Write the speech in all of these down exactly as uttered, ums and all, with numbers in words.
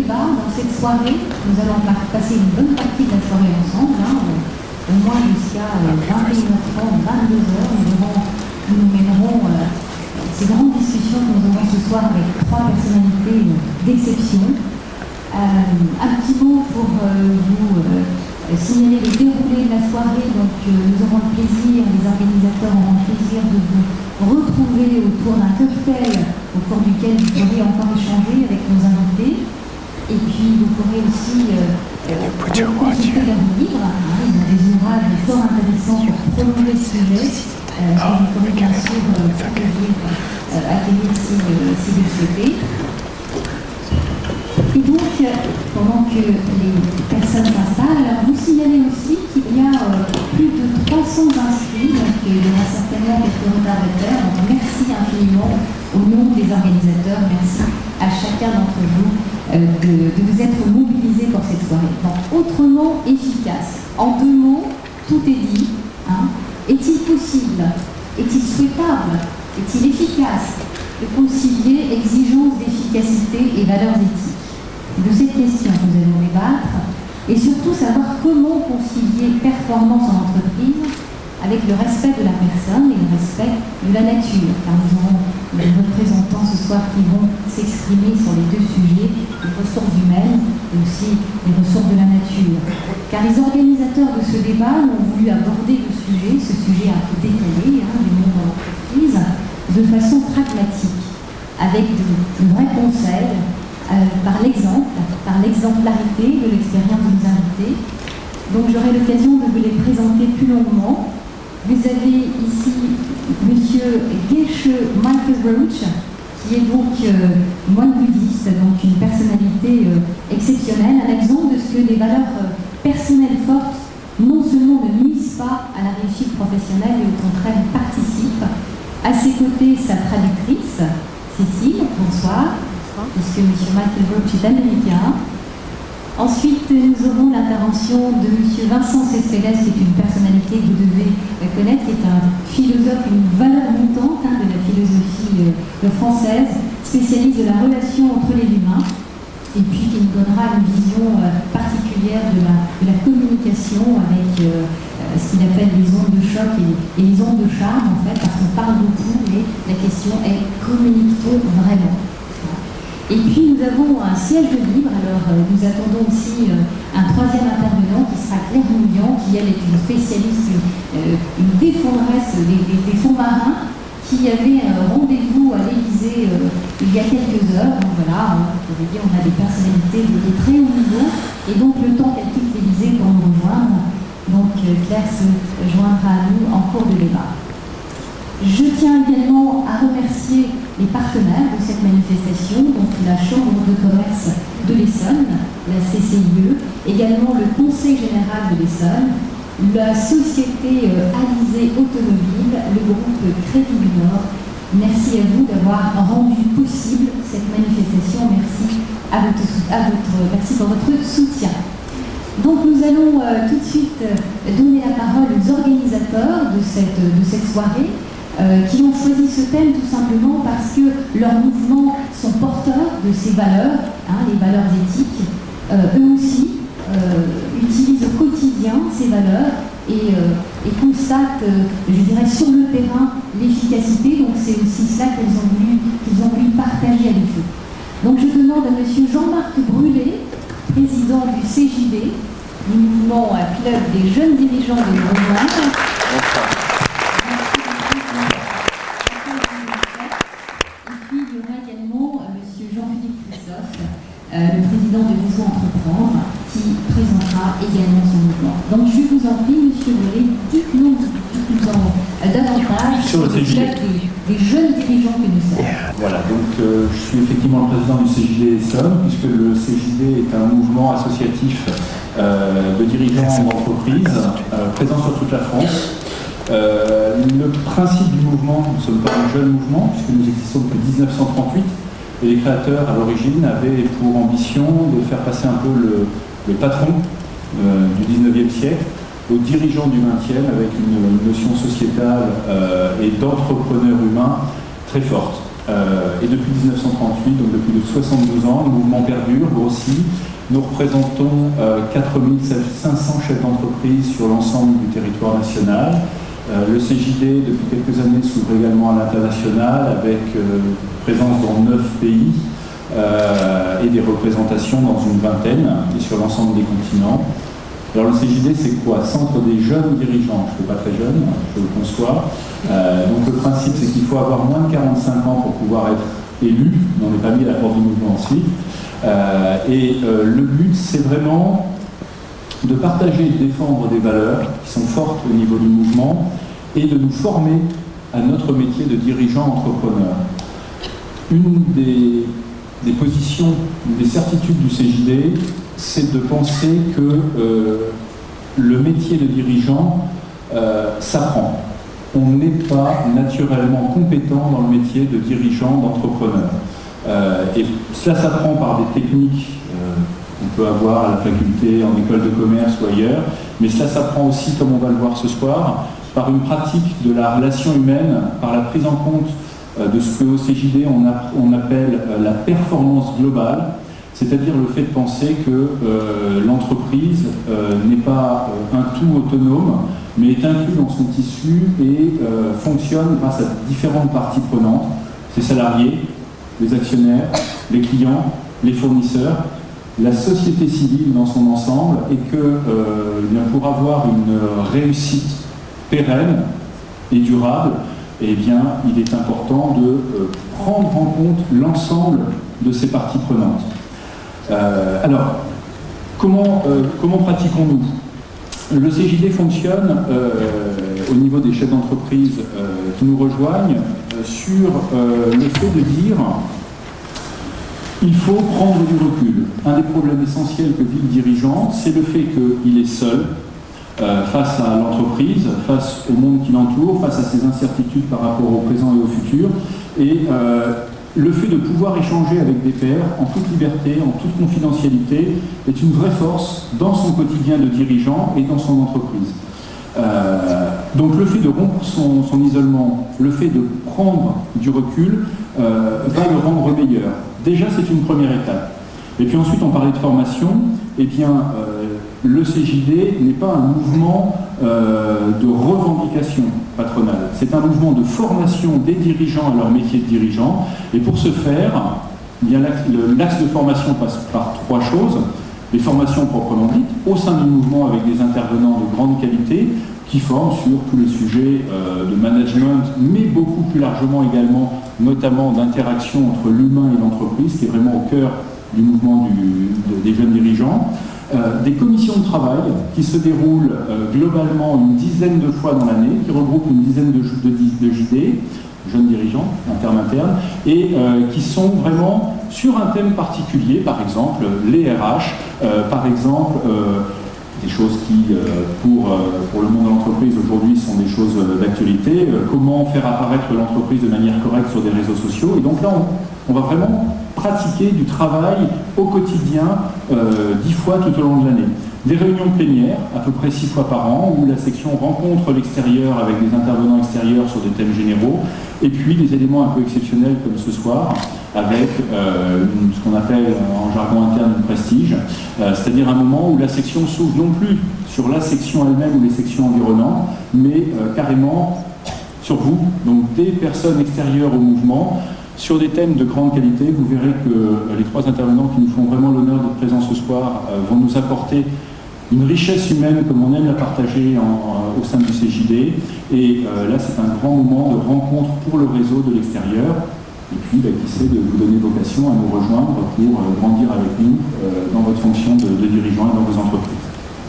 débat dans cette soirée. Nous allons passer une bonne partie de la soirée ensemble, hein, au moins jusqu'à vingt et une heures trente, vingt-deux heures. Nous, aurons, nous nous mènerons euh, ces grandes discussions que nous aurons ce soir avec trois personnalités d'exception. Euh, un petit mot pour euh, vous euh, signaler le déroulé de la soirée. Donc, euh, nous aurons le plaisir, les organisateurs auront le plaisir de vous retrouver autour d'un cocktail au cours duquel vous pourrez encore échanger avec nos invités. Et puis, vous pourrez aussi euh, consulter leurs livres. Hein, ils ont des ouvrages fort intéressants pour prolonger ce sujet. Euh, et vous pourrez bien sûr euh, euh, accueillir si, euh, si vous le souhaitez. Et donc, pendant que les personnes s'installent, vous signalez aussi qu'il y a euh, plus de trois cents inscrits, donc il y aura certainement quelques retardataires. Donc merci infiniment au nom des organisateurs, merci à chacun d'entre vous euh, de, de vous être mobilisés pour cette soirée. Donc, autrement efficace. En deux mots, tout est dit. Hein. Est-il possible, est-il souhaitable, est-il efficace de concilier exigence d'efficacité et valeurs éthiques? De cette question que nous allons débattre, et surtout savoir comment concilier performance en entreprise avec le respect de la personne et le respect de la nature, car nous aurons des représentants ce soir qui vont s'exprimer sur les deux sujets, les ressources humaines et aussi les ressources de la nature. Car les organisateurs de ce débat ont voulu aborder le sujet, ce sujet un peu décalé hein, du monde de l'entreprise, de façon pragmatique, avec de, de vrais conseils, Euh, par l'exemple, par l'exemplarité de l'expérience de nos invités. Donc j'aurai l'occasion de vous les présenter plus longuement. Vous avez ici Monsieur Geshe Michael Roach, qui est donc euh, moine bouddhiste, donc une personnalité euh, exceptionnelle, un exemple de ce que les valeurs euh, personnelles fortes non seulement ne nuisent pas à la réussite professionnelle et au contraire participent. À ses côtés, sa traductrice, Cécile, bonsoir. Puisque M. Michael Roach est américain. Ensuite, nous aurons l'intervention de M. Vincent Cespedes, qui est une personnalité que vous devez connaître, qui est un philosophe, une valeur montante hein, de la philosophie euh, française, spécialiste de la relation entre les humains, et puis qui nous donnera une vision euh, particulière de la, de la communication avec euh, euh, ce qu'il appelle les ondes de choc et, et les ondes de charme, en fait, parce qu'on parle beaucoup, mais la question est communique-t-on vraiment? Et puis nous avons un siège de libre, alors euh, nous attendons aussi euh, un troisième intervenant qui sera Claire Mouillan, qui elle est une spécialiste, euh, une défendresse des, des, des fonds marins, qui avait un rendez-vous à l'Élysée euh, il y a quelques heures. Donc voilà, hein, vous pouvez dire, on a des personnalités de, de très haut niveau, et donc le temps qu'elle quitte l'Élysée pour nous rejoindre, donc euh, Claire se joindra à nous en cours de débat. Je tiens également à remercier les partenaires de cette manifestation, donc la Chambre de commerce de l'Essonne, la C C I E, également le Conseil général de l'Essonne, la société Alizé Automobile, le groupe Crédit du Nord. Merci à vous d'avoir rendu possible cette manifestation. Merci, à votre, à votre, merci pour votre soutien. Donc nous allons euh, tout de suite donner la parole aux organisateurs de cette, de cette soirée. Euh, qui ont choisi ce thème tout simplement parce que leurs mouvements sont porteurs de ces valeurs, hein, les valeurs éthiques. Euh, eux aussi euh, utilisent au quotidien ces valeurs et, euh, et constatent, euh, je dirais, sur le terrain l'efficacité. Donc c'est aussi cela qu'ils ont voulu, qu'ils ont voulu partager avec eux. Donc je demande à M. Jean-Marc Brûlé, président du C J D, du mouvement à club des jeunes dirigeants de l'Europe. Euh, le président de Maison Entreprendre, qui présentera également son mouvement. Donc je vous en prie, monsieur Brûlé, dites-nous, dites-nous en euh, davantage sur le des, des jeunes dirigeants que nous sommes. Voilà, donc euh, je suis effectivement le président du C J D Essonne, puisque le C J D est un mouvement associatif euh, de dirigeants d'entreprise euh, présent sur toute la France. Euh, le principe du mouvement, nous ne sommes pas un jeune mouvement, puisque nous existons depuis dix-neuf cent trente-huit. Et les créateurs, à l'origine, avaient pour ambition de faire passer un peu le, le patron euh, du dix-neuvième siècle aux dirigeants du vingtième avec une, une notion sociétale euh, et d'entrepreneur humain très forte. Euh, et depuis mille neuf cent trente-huit, donc depuis soixante-douze ans, le mouvement perdure, grossit. Nous représentons euh, quatre mille cinq cents chefs d'entreprise sur l'ensemble du territoire national. Euh, le C J D, depuis quelques années, s'ouvre également à l'international avec euh, présence dans neuf pays euh, et des représentations dans une vingtaine et sur l'ensemble des continents. Alors le C J D, c'est quoi? Centre des jeunes dirigeants. Je ne suis pas très jeune, je le conçois. Euh, donc le principe, c'est qu'il faut avoir moins de quarante-cinq ans pour pouvoir être élu. On n'est pas mis à la porte du mouvement ensuite. Euh, et euh, le but, c'est vraiment de partager et de défendre des valeurs qui sont fortes au niveau du mouvement et de nous former à notre métier de dirigeant entrepreneur. Une des, des positions, une des certitudes du C J D, c'est de penser que euh, le métier de dirigeant euh, s'apprend. On n'est pas naturellement compétent dans le métier de dirigeant, d'entrepreneur. Euh, et cela s'apprend par des techniques euh, qu'on peut avoir à la faculté, en école de commerce ou ailleurs, mais cela s'apprend aussi, comme on va le voir ce soir, par une pratique de la relation humaine, par la prise en compte euh, de ce qu'au C J D on, a, on appelle euh, la performance globale, c'est-à-dire le fait de penser que euh, l'entreprise euh, n'est pas euh, un tout autonome, mais est inclus dans son tissu et euh, fonctionne grâce à différentes parties prenantes, ses salariés, les actionnaires, les clients, les fournisseurs, la société civile dans son ensemble, et que euh, bien, pour avoir une réussite pérenne et durable, eh bien, il est important de euh, prendre en compte l'ensemble de ces parties prenantes. Euh, alors, comment, euh, comment pratiquons-nous? Le C J D fonctionne euh, au niveau des chefs d'entreprise euh, qui nous rejoignent euh, sur euh, le fait de dire il faut prendre du recul. Un des problèmes essentiels que vit le dirigeant, c'est le fait qu'il est seul euh, face à l'entreprise, face au monde qui l'entoure, face à ses incertitudes par rapport au présent et au futur. Et euh, le fait de pouvoir échanger avec des pairs en toute liberté, en toute confidentialité, est une vraie force dans son quotidien de dirigeant et dans son entreprise. Euh, donc le fait de rompre son, son isolement, le fait de prendre du recul, euh, va le rendre meilleur. Déjà, c'est une première étape. Et puis ensuite, on parlait de formation. Eh bien, euh, le C J D n'est pas un mouvement euh, de revendication patronale. C'est un mouvement de formation des dirigeants à leur métier de dirigeant. Et pour ce faire, eh bien, l'axe de formation passe par trois choses. Les formations proprement dites, au sein du mouvement avec des intervenants de grande qualité, qui forment sur tous les sujets euh, de management, mais beaucoup plus largement également, notamment d'interaction entre l'humain et l'entreprise, qui est vraiment au cœur du mouvement du, de, des jeunes dirigeants. Euh, des commissions de travail qui se déroulent euh, globalement une dizaine de fois dans l'année, qui regroupent une dizaine de, de, de J D, jeunes dirigeants, en termes internes, et euh, qui sont vraiment sur un thème particulier, par exemple les R H, euh, par exemple euh, des choses qui, euh, pour, euh, pour le monde de l'entreprise aujourd'hui, sont des choses euh, d'actualité, euh, comment faire apparaître l'entreprise de manière correcte sur des réseaux sociaux, et donc là on, on va vraiment pratiquer du travail au quotidien, euh, dix fois tout au long de l'année. Des réunions plénières, à peu près six fois par an, où la section rencontre l'extérieur avec des intervenants extérieurs sur des thèmes généraux, et puis des éléments un peu exceptionnels comme ce soir, avec euh, ce qu'on appelle en jargon interne une prestige, euh, c'est-à-dire un moment où la section s'ouvre non plus sur la section elle-même ou les sections environnantes, mais euh, carrément sur vous, donc des personnes extérieures au mouvement, sur des thèmes de grande qualité. Vous verrez que euh, les trois intervenants qui nous font vraiment l'honneur d'être présents ce soir euh, vont nous apporter une richesse humaine comme on aime la partager en, en, au sein du C J D. Et euh, là, c'est un grand moment de rencontre pour le réseau de l'extérieur. Et puis, bah, qui sait, de vous donner vocation à nous rejoindre pour euh, grandir avec nous euh, dans votre fonction de, de dirigeant et dans vos entreprises.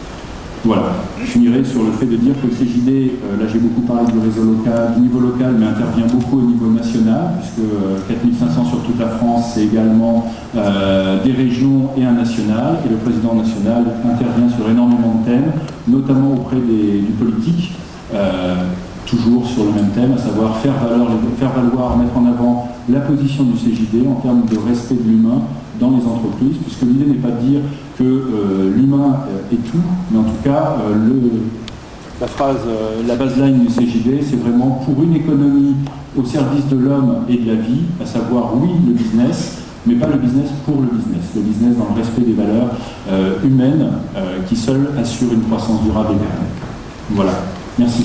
Voilà, je finirai sur le fait de dire que le C J D, euh, là j'ai beaucoup parlé du réseau local, du niveau local, mais intervient beaucoup au niveau national, puisque euh, quatre mille cinq cents sur toute la France, c'est également euh, des régions et un national, et le président national intervient sur énormément de thèmes, notamment auprès des, du politique, euh, toujours sur le même thème, à savoir faire valoir, faire valoir, mettre en avant la position du C J D en termes de respect de l'humain dans les entreprises, puisque l'idée n'est pas de dire que euh, l'humain euh, est tout, mais en tout cas, euh, le, la phrase, euh, la baseline du C J D, c'est vraiment pour une économie au service de l'homme et de la vie, à savoir, oui, le business, mais pas le business pour le business, le business dans le respect des valeurs euh, humaines euh, qui seules assurent une croissance durable et pérenne. Voilà, merci.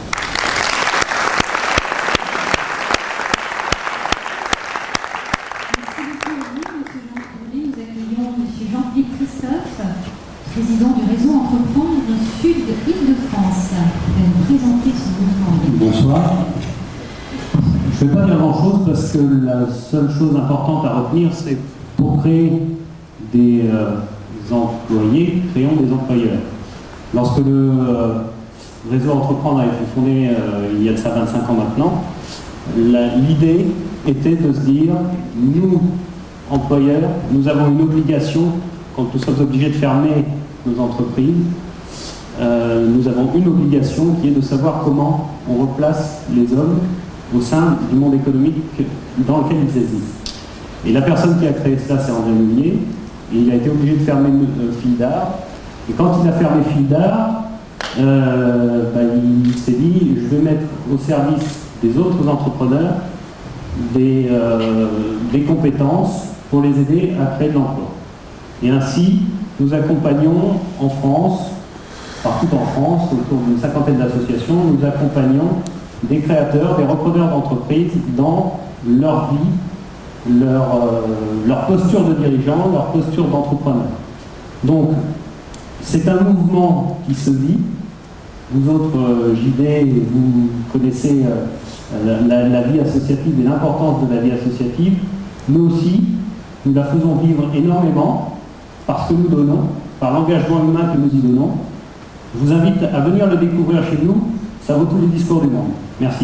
Jean-Philippe Christophe, président du réseau Entreprendre du Sud de Île-de-France, va nous présenter son mouvement. Bonsoir. Je ne vais pas dire grand-chose parce que la seule chose importante à retenir, c'est pour créer des euh, employés, créons des employeurs. Lorsque le euh, réseau Entreprendre a été fondé euh, il y a de ça vingt-cinq ans maintenant, l'idée était de se dire, nous, employeurs, nous avons une obligation, quand nous sommes obligés de fermer nos entreprises, euh, nous avons une obligation qui est de savoir comment on replace les hommes au sein du monde économique dans lequel ils existent. Et la personne qui a créé cela, c'est André Meunier, et il a été obligé de fermer euh, Fildar. Et quand il a fermé Fildar, euh, bah, il s'est dit, je vais mettre au service des autres entrepreneurs des, euh, des compétences pour les aider à créer de l'emploi. Et ainsi, nous accompagnons en France, partout en France, autour d'une cinquantaine d'associations, nous accompagnons des créateurs, des repreneurs d'entreprises dans leur vie, leur, euh, leur posture de dirigeant, leur posture d'entrepreneur. Donc, c'est un mouvement qui se vit. Vous autres, euh, J D, vous connaissez euh, la, la vie associative et l'importance de la vie associative. Nous aussi, nous la faisons vivre énormément parce que nous donnons, par l'engagement humain que nous y donnons. Je vous invite à venir le découvrir chez nous, ça vaut tous les discours du monde. Merci.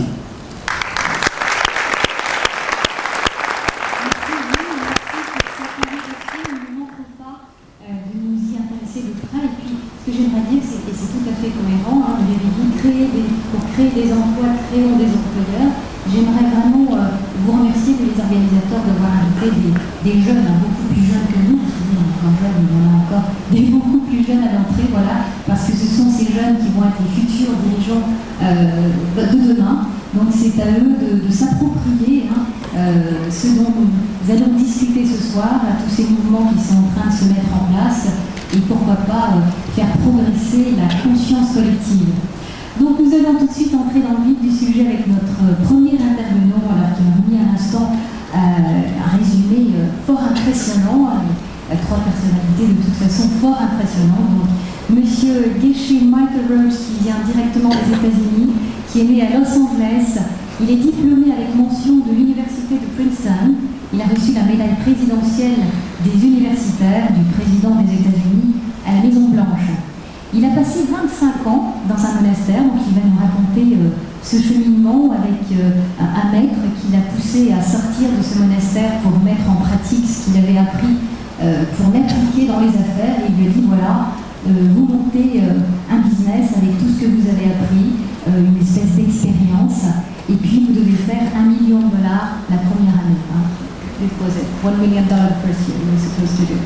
J'aimerais dire, et c'est tout à fait cohérent, hein, vous avez dit créer des, pour créer des emplois, créons des employeurs. J'aimerais vraiment euh, vous remercier, les organisateurs, d'avoir invité des, des jeunes, hein, beaucoup plus jeunes que nous, parce que nous, encore jeunes, il y en a encore des beaucoup plus jeunes à l'entrée, voilà, parce que ce sont ces jeunes qui vont être les futurs dirigeants euh, de demain. Donc c'est à eux de, de s'approprier hein, euh, ce dont nous allons discuter ce soir, à tous ces mouvements qui sont en train de se mettre en place, et pourquoi pas euh, faire progresser la conscience collective. Donc nous allons tout de suite entrer dans le vif du sujet avec notre premier intervenant, alors, qui m'a mis à l'instant euh, un résumé euh, fort impressionnant, avec trois personnalités de toute façon fort impressionnantes. Donc, Monsieur Geshe Michael Roach, qui vient directement des États-Unis, qui est né à Los Angeles. Il est diplômé avec mention de l'université de Princeton. Il a reçu la médaille présidentielle des universitaires du président des États-Unis à la Maison-Blanche. Il a passé vingt-cinq ans dans un monastère, donc il va nous raconter euh, ce cheminement avec euh, un, un maître qui l'a poussé à sortir de ce monastère pour mettre en pratique ce qu'il avait appris, euh, pour l'appliquer dans les affaires. Et il lui a dit, voilà, euh, vous montez euh, un business avec tout ce que vous avez appris, euh, une espèce d'expérience, et puis vous devez faire un million de dollars la première année. Hein. It was it, one million dollars the first year you were supposed to do.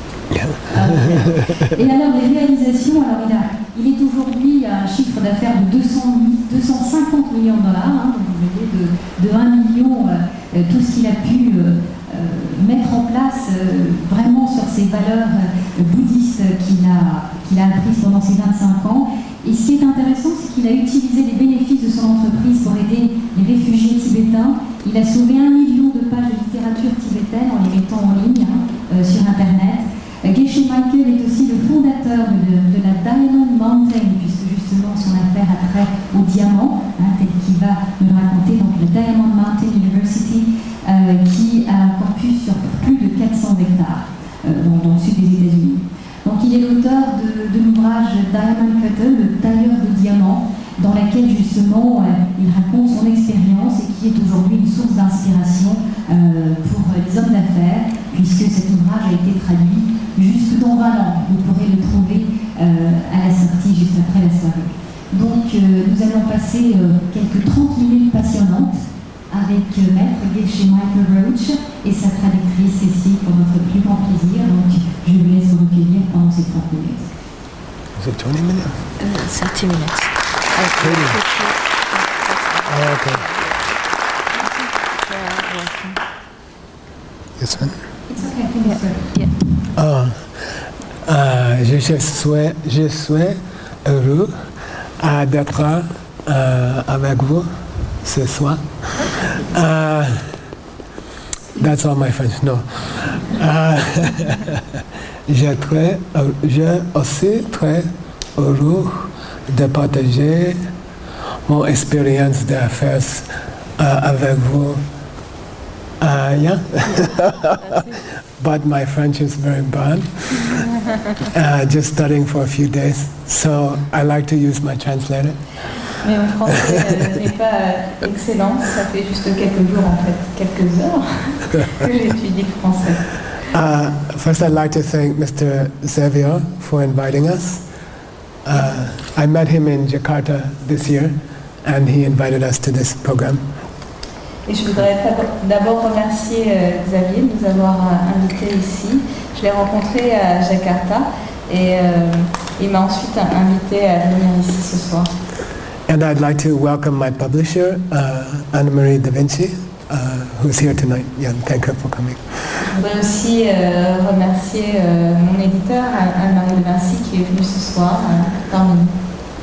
Euh, et alors les réalisations, alors il, a, il est aujourd'hui à un chiffre d'affaires de deux cent cinquante millions de dollars, hein, donc vous voyez de, de un million, euh, tout ce qu'il a pu euh, euh, mettre en place euh, vraiment sur ces valeurs euh, bouddhistes qu'il a, qu'il a apprises pendant ces vingt-cinq ans. Et ce qui est intéressant, c'est qu'il a utilisé les bénéfices de son entreprise pour aider les réfugiés tibétains. Il a sauvé un million de pages de littérature tibétaine en les mettant en ligne hein, euh, sur Internet. Geshe Michael est aussi le fondateur de, de la Diamond Mountain, puisque justement son affaire a trait au diamant, hein, tel qu'il va nous le raconter, donc le Diamond Mountain University, euh, qui a un campus sur plus de quatre cents hectares euh, dans, dans le sud des États-Unis. Donc il est l'auteur de, de l'ouvrage Diamond Cutter, le tailleur de diamants, dans laquelle justement euh, il raconte son expérience et qui est aujourd'hui une source d'inspiration euh, pour les hommes d'affaires, puisque cet ouvrage a été traduit jusque dans vingt langues. Vous pourrez le trouver euh, à la sortie, juste après la soirée. Donc euh, nous allons passer euh, quelques trente minutes passionnantes avec euh, Maître Geshe Michael Roach et sa traductrice Cécile pour notre plus grand plaisir. Donc je vous laisse vous recueillir pendant ces trente minutes. Was it twenty minutes? Uh, thirty minutes. thirty. Oh, okay. This one. It's okay, finish, sir. Yeah. Ah, ah, je, je suis, je suis heureux ah, d'être ah, avec vous ce soir. Ah, that's all my French. No. Ah, je très, je aussi très heureux de partager mon expérience d'affaires uh, avec vous. Uh, yeah, but my French is very bad. Uh, just studying for a few days, so I like to use my translator. Mais mon français euh, n'est pas excellent, ça fait juste quelques jours en fait, quelques heures que j'étudie le français. Uh, first, I'd like to thank Mister Xavier for inviting us. Uh, I met him in Jakarta this year, and he invited us to this program. Et je voudrais d'abord remercier euh, Xavier de nous avoir euh, invités ici. Je l'ai rencontré à Jakarta et euh, il m'a ensuite invité à venir ici ce soir. And I'd like to welcome my publisher, uh, Anne-Marie Da Vinci, uh, who's here tonight. Yeah, thank her for coming. Je voudrais aussi euh, remercier euh, mon éditeur, Anne-Marie Da Vinci, qui est venue ce soir euh, parmi nous.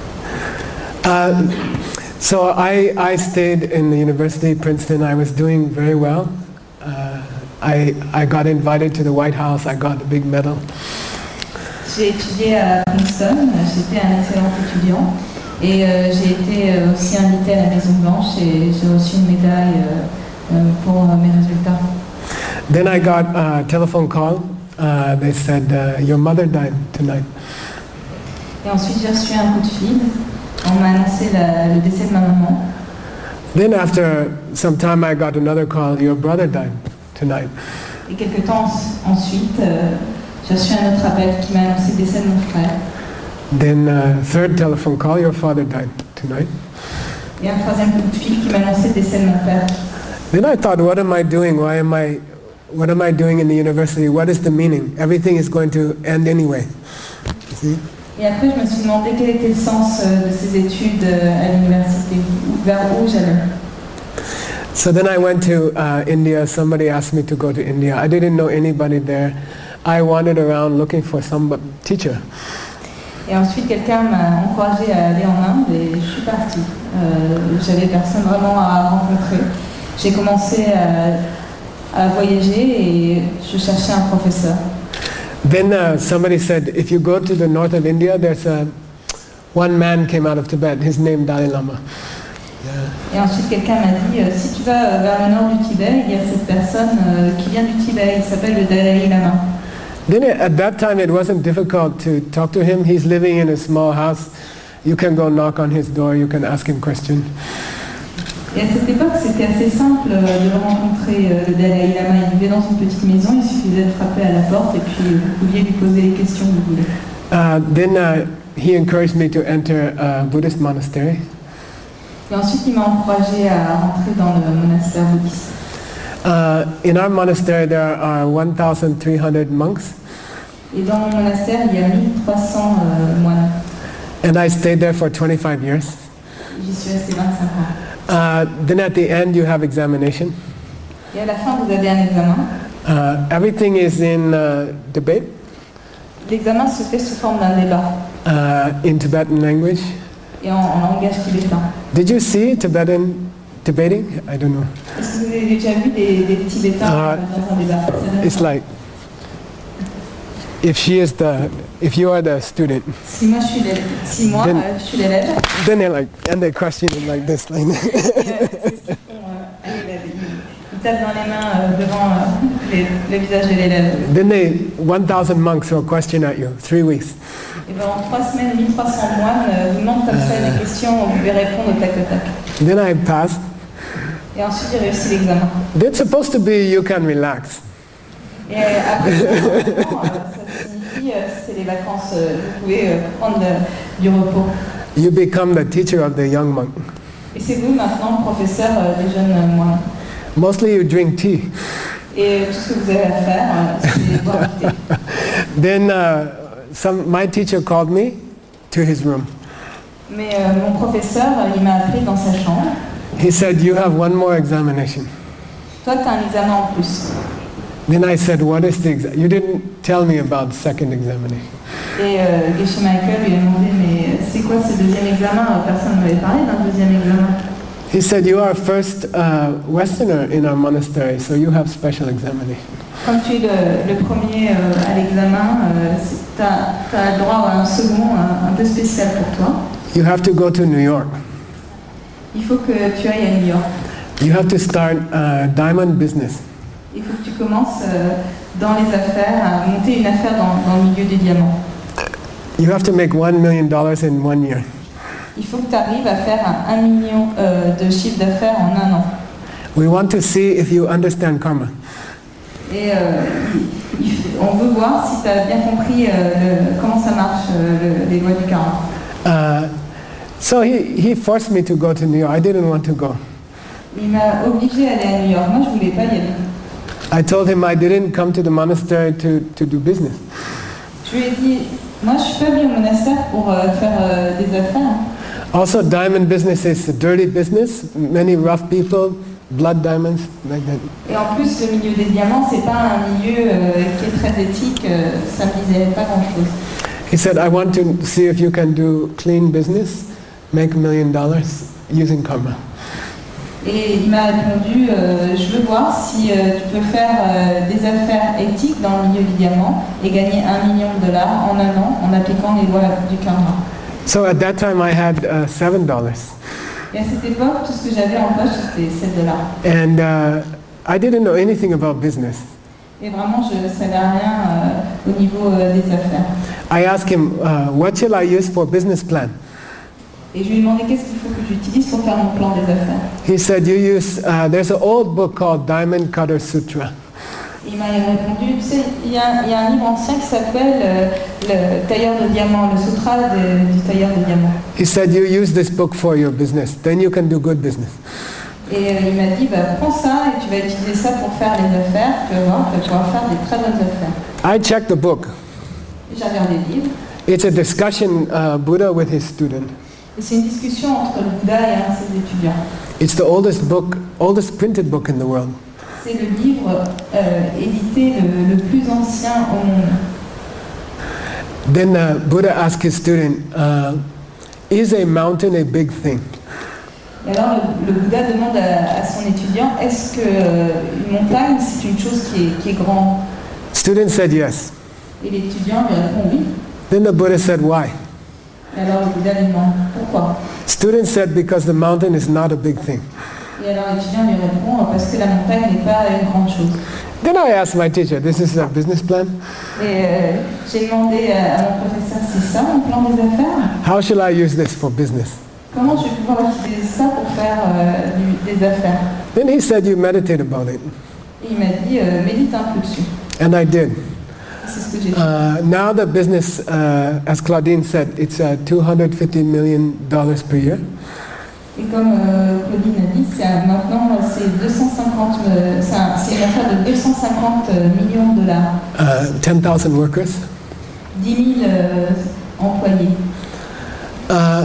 Uh, so I, I stayed in the University of Princeton. I was doing very well. Uh, I, I got invited to the White House. I got a big medal. J'ai étudié à Princeton, j'étais un excellent étudiant et euh, j'ai été euh, aussi invitée à la Maison Blanche et j'ai reçu une médaille euh, euh, pour euh, mes résultats. Then I got a telephone call. Uh, they said, uh, your mother died tonight. Et ensuite j'ai reçu un coup de fil. On m'a annoncé la, le décès de ma maman. Then after some time I got another call, your brother died tonight. Et quelques temps ensuite, euh, j'ai reçu un autre appel qui m'a annoncé le décès de mon frère. Then uh, third telephone call, your father died tonight. Et un troisième coup de fil qui m'a annoncé le décès de mon père. Then I thought, what am I doing? Why am I, what am I doing in the university? What is the meaning? Everything is going to end anyway. You see? Et après, je me suis demandé quel était le sens euh, de ces études euh, à l'université, vers où j'allais. So then I went to uh, India. Somebody asked me to go to India. I didn't know anybody there. I wandered around looking for some teacher. Et ensuite, quelqu'un m'a encouragé à aller en Inde et je suis partie. Euh, J'avais personne vraiment à rencontrer. J'ai commencé à, à voyager et je cherchais un professeur. Then uh, somebody said, if you go to the north of India, there's a one man came out of Tibet. His name Dalai Lama. Et ensuite, quelqu'un m'a dit, euh, si tu vas euh, vers le nord du Tibet, il y a cette personne euh, qui vient du Tibet. Il s'appelle le Dalai Lama. Then at that time, it wasn't difficult to talk to him. He's living in a small house. You can go knock on his door. You can ask him questions. Et à cette époque, c'était assez simple de le rencontrer, le Dalai Lama. Il vivait dans une petite maison, il suffisait de frapper à la porte et puis vous pouviez lui poser les questions que vous voulez. Uh, then uh, he encouraged me to enter a Buddhist monastery. Et ensuite, il m'a encouragé à rentrer dans le monastère bouddhiste. Uh, in our monastery, there are one thousand three hundred monks. Et dans mon monastère, il y a mille trois cents euh, moines. And I stayed there for twenty-five years. J'y suis restée vingt-cinq ans. Uh, then at the end, you have examination. Et à la fin, vous avez un examen. Uh, everything is in uh, debate. L'examen se fait sous forme d'un débat. Uh, in Tibetan language. Et en, en langage tibétain. Did you see Tibetan debating? I don't know. Est-ce que vous avez déjà vu des, des Tibétains Uh, dans un débat? It's like if she is the, if you are the student, Si moi je suis l'élève, si moi Then- euh, je suis l'élève, then they're like, and they question it like this, like. et, euh, c'est ce qu'ils font euh, à l'élève. Ils, ils tapent dans les mains euh, devant euh, les- le visage de l'élève. Then they, one thousand monks will question at you, three weeks. Et pendant trois semaines, mille trois cents moines euh, vous demandent comme ça des questions, vous devez répondre au tac au tac. Then I passed. Et ensuite j'ai réussi l'examen. It's supposed to be you can relax. Et euh, après, euh, ça signifie euh, c'est les vacances, euh, vous pouvez euh, prendre de- du repos. You become the teacher of the young monk. Et c'est vous maintenant le professeur euh, des jeunes euh, moines. Mostly you drink tea. Et tout ce que vous avez à faire, euh, c'est boire du thé. Then uh, some, my teacher called me to his room. Mais euh, mon professeur, euh, il m'a appelé dans sa chambre. He said, you have one more examination. Toi, tu as un examen en plus. Then I said, what is the exam? You didn't tell me about the second examination. Et euh, Geshe Michael lui a demandé, mais c'est quoi ce deuxième examen? Personne ne m'avait parlé d'un deuxième examen. He said, you are first uh, Westerner in our monastery, so you have special examination. Comme tu es le, le premier euh, à l'examen, euh, tu as droit à un second un, un peu spécial pour toi. You have to go to New York. Il faut que tu ailles à New York. You have to start a diamond business. Il faut que tu commences euh, dans les affaires, à monter une affaire dans, dans le milieu des diamants. You have to make one million dollars in one year. Il faut que tu arrives à faire un, un million euh, de chiffre d'affaires en un an. We want to see if you understand karma. Et euh, il, il, on veut voir si tu as bien compris euh, le, comment ça marche, euh, le, les lois du karma. Uh, so he, he forced me to go to New York. I didn't want to go. Il m'a obligé à aller à New York. Moi, je ne voulais pas y aller. I told him I didn't come to the monastery to, to do business. Je lui ai dit, moi, je suis pas venu au monastère pour euh, faire euh, des affaires. Also, diamond business is a dirty business. Many rough people, blood diamonds, like that. Et en plus, le milieu des diamants, c'est pas un milieu euh, qui est très éthique. Euh, ça me disait pas grand-chose. He said, I want to see if you can do clean business, make a million dollars using karma. Et il m'a répondu, euh, je veux voir si euh, tu peux faire euh, des affaires éthiques dans le milieu du diamant et gagner un million de dollars en un an en appliquant les lois du karma. So at that time I had uh, seven dollars. Et à cette époque, tout ce que j'avais en poche, c'était sept dollars. And uh, I didn't know anything about business. Et vraiment, je ne savais rien euh, au niveau euh, des affaires. I asked him, uh, what shall I use for business plan? Et je lui ai demandé qu'est-ce qu'il faut que j'utilise pour faire mon plan des affaires. He said, you use, uh, there's an old book called Diamond Cutter Sutra. Il m'a répondu, tu sais, il y, a, il y a un livre ancien qui s'appelle euh, le tailleur de diamants, le sutra de, du tailleur de diamants. He said, you use this book for your business, then you can do good business. Et euh, il m'a dit, bah, prends ça et tu vas utiliser ça pour faire les affaires, tu vas voir, tu vas pouvoir faire des très bonnes affaires. I checked the book. J'ai regardé le livre. It's a discussion uh, Buddha with his student. Et c'est une discussion entre le Bouddha et un de ses étudiants. It's the oldest book, oldest printed book in the world. C'est le livre euh, édité le, le plus ancien au monde. Then uh, Buddha asked his student, uh, is a mountain a big thing? Et alors le, le Bouddha demande à, à son étudiant, est-ce que euh, une montagne c'est une chose qui est, qui est grande? Student said yes. Et l'étudiant lui répond oui. Then the Buddha said, why? Et alors le Bouddha lui demande pourquoi? Student said, because the mountain is not a big thing. Et alors l'étudiant lui répond parce que la montagne n'est pas une grande chose. Then I asked my teacher, this is a business plan? Et euh, j'ai demandé à, à mon professeur, c'est ça mon plan des affaires? How shall I use this for business? Comment je vais pouvoir utiliser ça pour faire euh, du, des affaires? Then he said, you meditate about it. Et il m'a dit, euh, médite un peu dessus. And I did. C'est ce que j'ai fait. Uh, now the business, uh, as Claudine said, it's uh, two hundred fifty million dollars per year. Et comme euh, Claudine a dit, c'est un- maintenant c'est deux cent cinquante, euh, c'est un- c'est une affaire de deux cent cinquante millions de dollars, Uh, ten thousand workers. dix mille euh, employés. Uh,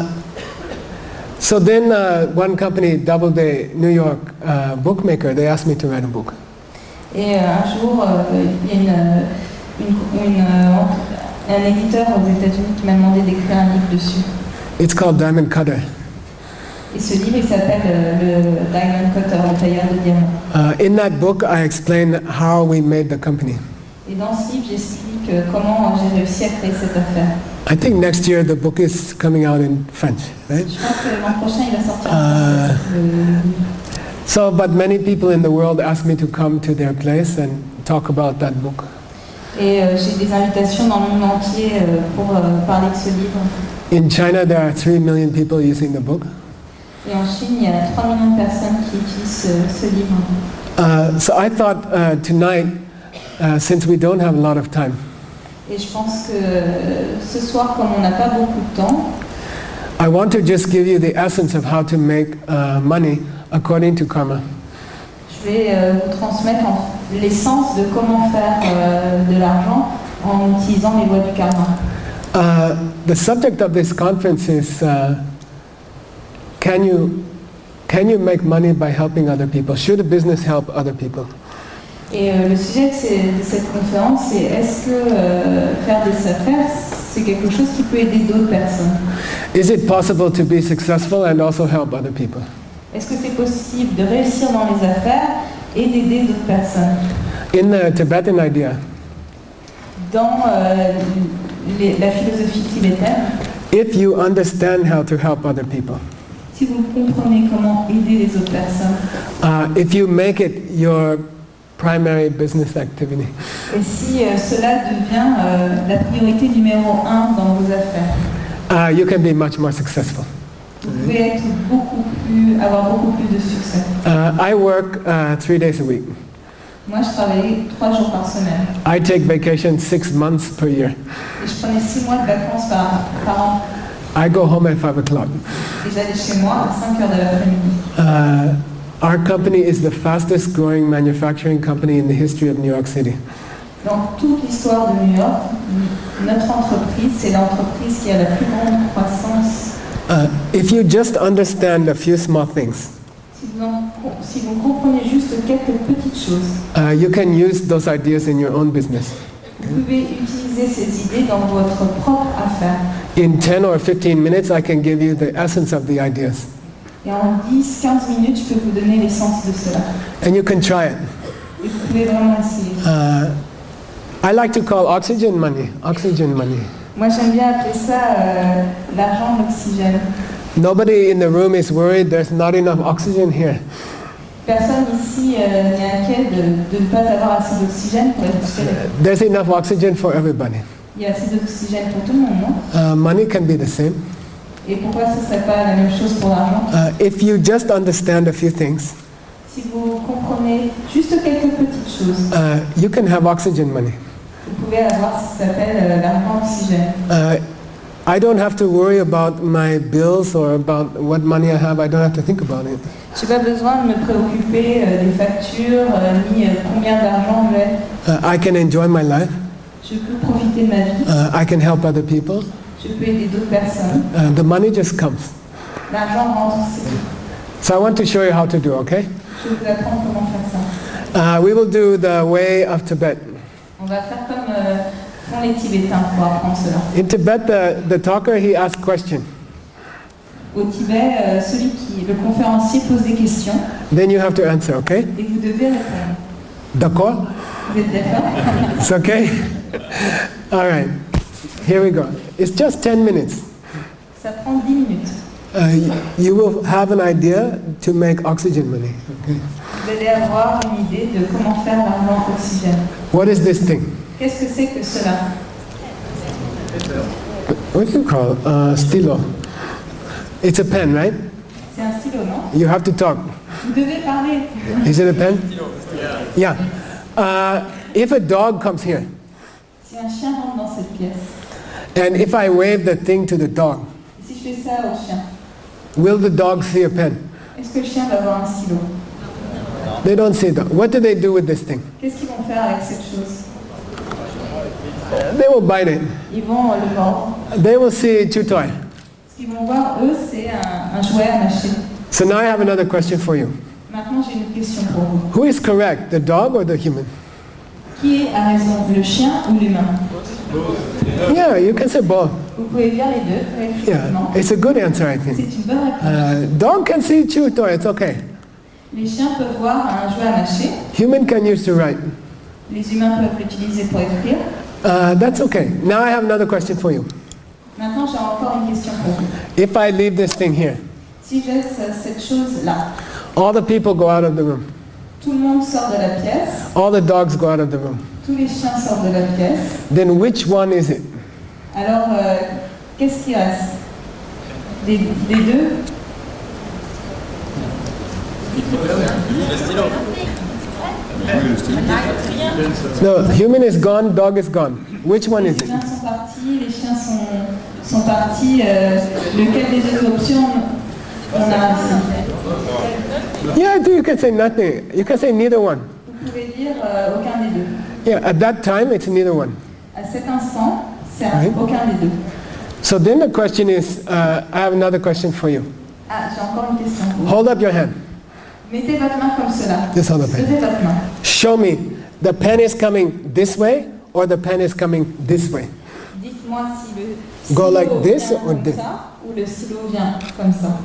so then uh, one company, Doubleday, New York uh, bookmaker, they asked me to write a book. Et euh, un jour, euh, il y a une, une, une, euh, un éditeur aux États-Unis qui m'a demandé d'écrire un livre dessus. It's called Diamond Cutter. Et ce livre, il s'appelle euh, le Diamond Cutter, le tailleur de diamants. Uh, in that book, I explain how we made the company. Et dans ce livre, j'explique euh, comment j'ai réussi à créer cette affaire. I think next year the book is coming out in French, right? Je pense que l'an prochain, il va sortir en Euh. français, le livre. So, but many people in the world ask me to come to their place and talk about that book. Et euh, j'ai des invitations dans le monde entier euh, pour euh, parler de ce livre. In China, there are three million people using the book. Et en Chine, il y a trois millions de personnes qui utilisent ce, ce livre. Uh, so I thought uh, tonight, uh, since we don't have a lot of time, Et je pense que euh, ce soir, comme on n'a pas beaucoup de temps, I want to just give you the essence of how to make uh, money according to karma. je vais euh, vous transmettre en- l'essence de comment faire euh, de l'argent en utilisant les lois du karma. Uh, the subject of this conference is uh, can you can you make money by helping other people? Should a business help other people? Et euh, le sujet de, ces, de cette conférence, c'est est-ce que euh, faire des affaires, c'est quelque chose qui peut aider d'autres personnes? Is it possible to be successful and also help other people? Est-ce que c'est possible de réussir dans les affaires et d'aider d'autres personnes? In the Tibetan idea, Dans euh, les, la philosophie tibétaine, if you understand how to help other people, si vous comprenez comment aider les autres personnes, uh, if you make it your primary business activity, et si euh, cela devient euh, la priorité numéro un dans vos affaires, uh, you can be much more successful. vous pouvez être beaucoup plus, avoir beaucoup plus de succès. Uh, I work uh, three days a week. Moi, je travaillais trois jours par semaine. I take vacation six months per year. Et je prenais six mois de vacances par, par an. I go home at five o'clock. Et j'allais chez moi à cinq heures de l'après-midi. Uh, our company is the fastest growing manufacturing company in the history of New York City. Dans toute l'histoire de New York, notre entreprise, c'est l'entreprise qui a la plus grande croissance. Uh, if you just understand a few small things, Si vous, en, si vous comprenez juste quelques petites choses, uh, you can use those ideas in your own business. vous pouvez utiliser ces idées dans votre propre affaire. In ten or fifteen minutes, I can give you the essence of the ideas. Et en dix à quinze minutes, je peux vous donner l'essence de cela. And you can try it. Et vous pouvez vraiment essayer. Uh, I like to call oxygen money, oxygen money. Moi, j'aime bien appeler ça euh, l'argent d'oxygène. Nobody in the room is worried there's not enough oxygen here. Personne ici euh, n'est inquiet de, de ne pas avoir assez d'oxygène pour être respirer. There's enough oxygen for everybody. Il y a assez d'oxygène pour tout le monde, non? Uh, money can be the same. Et pourquoi ce ne serait pas la même chose pour l'argent? Uh, if you just understand a few things, Si vous comprenez juste quelques petites choses, uh, you can have oxygen money. vous pouvez avoir ce qui s'appelle euh, l'argent oxygène. Uh, I don't have to worry about my bills or about what money I have. I don't have to think about it. Je n'ai pas besoin de me préoccuper euh, des factures, euh, ni euh, combien d'argent j'ai. Uh, I can enjoy my life. Je peux profiter de ma vie, Uh, I can help other people. je peux aider d'autres personnes. Uh, the money just comes. L'argent rentre, c'est tout. So I want to show you how to do, okay? Je vais vous apprendre comment faire ça. Uh, we will do the way of Tibet. On va faire comme euh, font les Tibétains pour apprendre cela. In Tibet, the, the talker, he asks questions. Au Tibet, euh, celui qui, le conférencier pose des questions Then you have to answer, okay? et vous devez répondre. D'accord? Vous êtes d'accord? It's okay? All right. Here we go. It's just ten minutes. Ça prend dix minutes. Uh, y- you will have an idea to make oxygen money. Okay? Vous allez avoir une idée de comment faire l'argent oxygène. What is this thing? Qu'est-ce que c'est que cela? What do you call it? Uh, stilo. It's a pen, right? C'est un stylo, non? You have to talk. Vous devez parler. Is it a pen? Yeah. Uh, if a dog comes here, Si un chien rentre dans cette pièce, and if I wave the thing to the dog, si je fais ça au chien, will the dog see a pen? est-ce que le chien va avoir un stylo? They don't see it. What do they do with this thing? Qu'est-ce qu'ils vont faire avec cette chose? They will bite it. Ils vont euh, le vendre. They will see chew toy. Ce qu'ils vont voir, eux, c'est un, un jouet à mâcher. So now I have another question for you. Maintenant, j'ai une question pour vous. Who is correct, the dog or the human? Qui a raison, le chien ou l'humain? Yeah, you can say both. Vous pouvez dire les deux, effectivement. Yeah, it's a good answer, I think. C'est une bonne réponse. Uh, dog can see chew toy, it's okay. Les chiens peuvent voir un jouet à mâcher. Human can use to write. Les humains peuvent l'utiliser pour écrire. Uh, that's okay. Now I have another question for you. Maintenant, j'ai encore une question pour vous. If I leave this thing here, Si je laisse cette chose-là, all the people go out of the room. tout le monde sort de la pièce, All the dogs go out of the room. tous les chiens sortent de la pièce, Then which one is it? alors euh, qu'est-ce qui reste? Des, des deux? No, human is gone, dog is gone. Which one Les is it? humains sont partis, les chiens sont, sont partis. Euh, lequel des deux options on a ici? Yeah, you can say nothing. You can say neither one. Vous pouvez dire euh, aucun des deux. Yeah, at that time it's neither one. À cet instant, c'est Oui. aucun des deux. So then the question is, uh, I have another question for you. Ah, j'ai encore une question pour vous. Hold up your hand. Mettez votre main comme cela. Just hold up your hand. Levez votre main. Show me the pen is coming this way or the pen is coming this way. Dites-moi si le Go stylo like this vient or comme this? ça ou le stylo vient comme ça.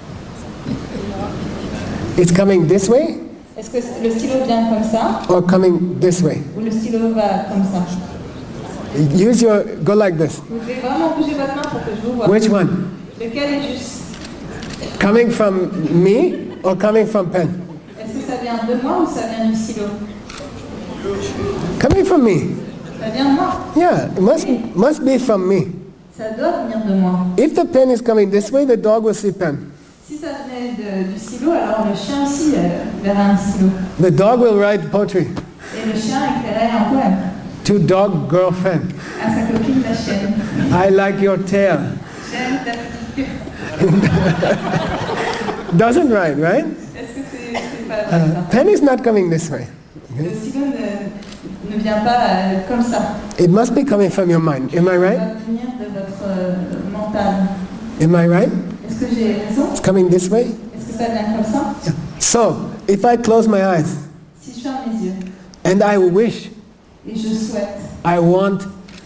It's coming this way Est-ce que le stylo vient comme ça or coming this way? ou le stylo va comme ça? Use your, go like this. Vous devez vraiment bouger votre main pour que je vous voie. Which one? Lequel est juste? Coming from me or coming from pen? Est-ce que ça vient de moi ou ça vient du stylo? Coming from me. Ça vient de moi. Yeah, it must, must be from me. Ça doit venir de moi. If the pen is coming this way, the dog will see pen. Si ça venait de- du stylo, alors le chien aussi euh, verra un stylo. The dog will write poetry Et le chien écrirait un poème to dog girlfriend. à sa copine la chienne. I like your tail. J'aime ta petite queue. Doesn't write, right? Est-ce que c'est c'est pas vrai Uh, ça? pen is not coming this way. Le stylo ne, ne vient pas euh, comme ça. It must be coming from your mind. Am I Ça right? va venir de votre euh, mental. Am I right? Est-ce que j'ai raison? It's coming this way. Est-ce que ça vient comme ça? So, if I close my eyes Si je ferme les yeux and I wish, et je souhaite, I want,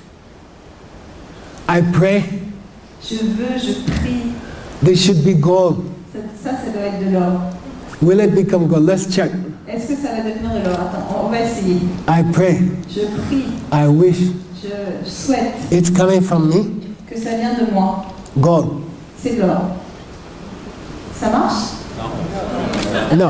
I pray, je veux, je prie, there should be gold. ça, ça, ça doit être de l'or. Will it become gold? Let's check. Est-ce que ça va devenir de l'or? Attends, on va essayer. I pray, Je prie, I wish, je souhaite it's coming from me. que ça vient de moi. Gold. C'est de l'or. Ça marche? No.